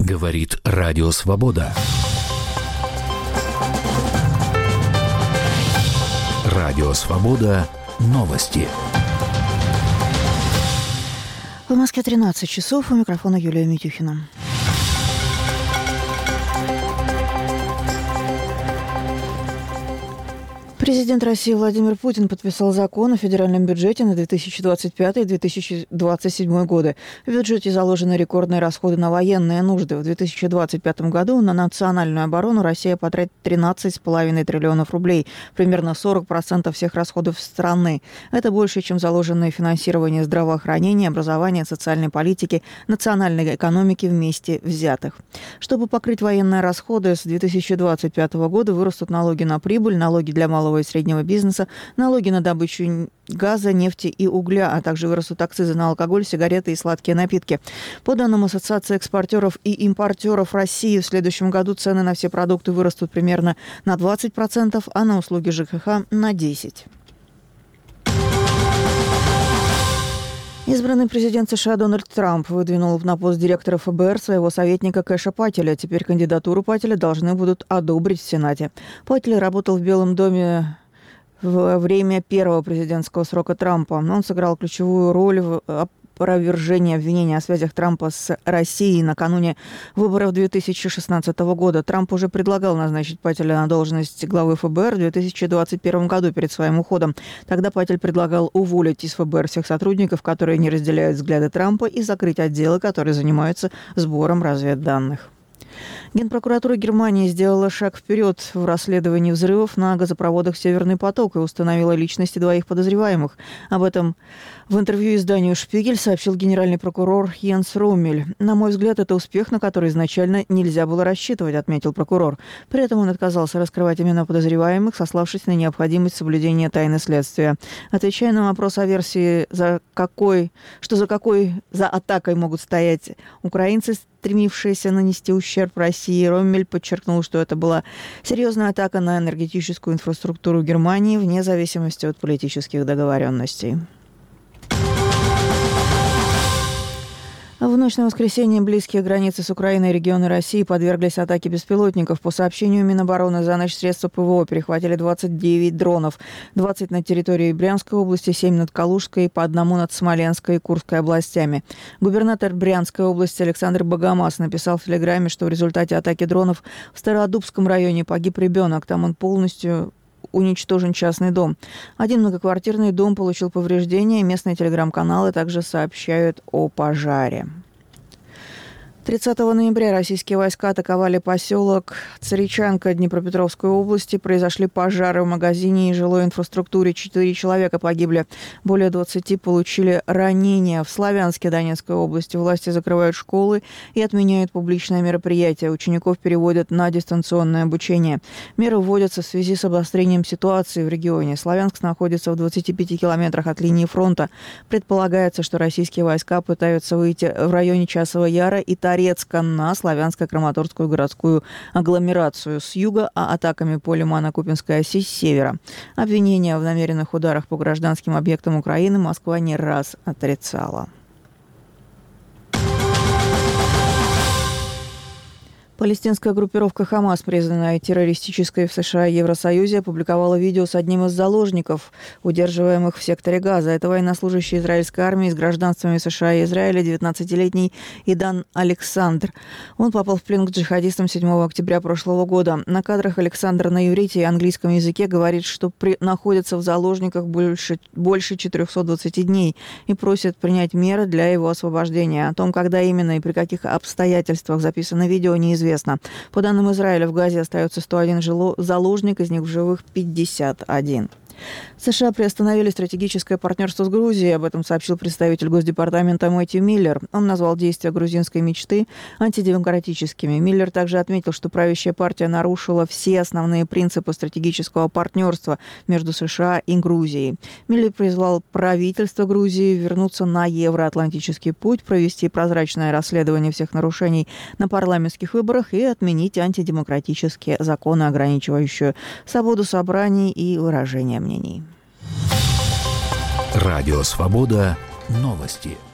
Говорит Радио Свобода. Радио Свобода. Новости. В Москве 13 часов. У микрофона Юлия Митюхина. Президент России Владимир Путин подписал закон о федеральном бюджете на 2025 и 2027 годы. В бюджете заложены рекордные расходы на военные нужды. В 2025 году на национальную оборону Россия потратит 13,5 триллионов рублей, примерно 40% всех расходов страны. Это больше, чем заложенное финансирование здравоохранения, образования, социальной политики, национальной экономики вместе взятых. Чтобы покрыть военные расходы, с 2025 года вырастут налоги на прибыль, налоги для малого и среднего бизнеса, налоги на добычу газа, нефти и угля, а также вырастут акцизы на алкоголь, сигареты и сладкие напитки. По данным Ассоциации экспортеров и импортеров России, в следующем году цены на все продукты вырастут примерно на 20%, а на услуги ЖКХ на 10%. Избранный президент США Дональд Трамп выдвинул на пост директора ФБР своего советника Кэша Пателя. Теперь кандидатуру Пателя должны будут одобрить в Сенате. Патель работал в Белом доме во время первого президентского срока Трампа. Он сыграл ключевую роль в опровержении обвинений о связях Трампа с Россией накануне выборов 2016 года. Трамп уже предлагал назначить Пателя на должность главы ФБР в 2021 году перед своим уходом. Тогда Патель предлагал уволить из ФБР всех сотрудников, которые не разделяют взгляды Трампа, и закрыть отделы, которые занимаются сбором разведданных. Генпрокуратура Германии сделала шаг вперед в расследовании взрывов на газопроводах «Северный поток» и установила личности двоих подозреваемых. Об этом в интервью изданию «Шпигель» сообщил генеральный прокурор Йенс Руммель. «На мой взгляд, это успех, на который изначально нельзя было рассчитывать», — отметил прокурор. При этом он отказался раскрывать имена подозреваемых, сославшись на необходимость соблюдения тайны следствия. Отвечая на вопрос о версии, за атакой могут стоять украинцы, стремившиеся нанести ущерб России, Роммель подчеркнул, что это была серьезная атака на энергетическую инфраструктуру Германии вне зависимости от политических договоренностей. В ночь на воскресенье близкие границы с Украиной и регионы России подверглись атаке беспилотников. По сообщению Минобороны, за ночь средства ПВО перехватили 29 дронов. 20 на территории Брянской области, 7 над Калужской и по одному над Смоленской и Курской областями. Губернатор Брянской области Александр Богомаз написал в Телеграме, что в результате атаки дронов в Стародубском районе погиб ребенок. Там он полностью уничтожен частный дом. Один многоквартирный дом получил повреждения. Местные телеграм-каналы также сообщают о пожаре. 30 ноября российские войска атаковали поселок Царичанка Днепропетровской области. Произошли пожары в магазине и жилой инфраструктуре. 4 человека погибли. Более 20 получили ранения. В Славянске Донецкой области власти закрывают школы и отменяют публичные мероприятия. Учеников переводят на дистанционное обучение. Меры вводятся в связи с обострением ситуации в регионе. Славянск находится в 25 километрах от линии фронта. Предполагается, что российские войска пытаются выйти в районе Часового Яра и Торецка на Славянско-Краматорскую городскую агломерацию с юга, а атаками по Лимано-Купинской оси с севера. Обвинения в намеренных ударах по гражданским объектам Украины Москва не раз отрицала. Палестинская группировка «Хамас», признанная террористической в США и Евросоюзе, опубликовала видео с одним из заложников, удерживаемых в секторе Газа. Это военнослужащий израильской армии с гражданствами США и Израиля, 19-летний Идан Александр. Он попал в плен к джихадистам 7 октября прошлого года. На кадрах Александр на иврите и английском языке говорит, что находится в заложниках больше 420 дней и просит принять меры для его освобождения. О том, когда именно и при каких обстоятельствах записано видео, неизвестно. По данным Израиля, в Газе остается 101 заложник, из них в живых 51. США приостановили стратегическое партнерство с Грузией. Об этом сообщил представитель Госдепартамента Мэтью Миллер. Он назвал действия грузинской мечты антидемократическими. Миллер также отметил, что правящая партия нарушила все основные принципы стратегического партнерства между США и Грузией. Миллер призвал правительство Грузии вернуться на евроатлантический путь, провести прозрачное расследование всех нарушений на парламентских выборах и отменить антидемократические законы, ограничивающие свободу собраний и выражения мнений. Радио Свобода. Новости.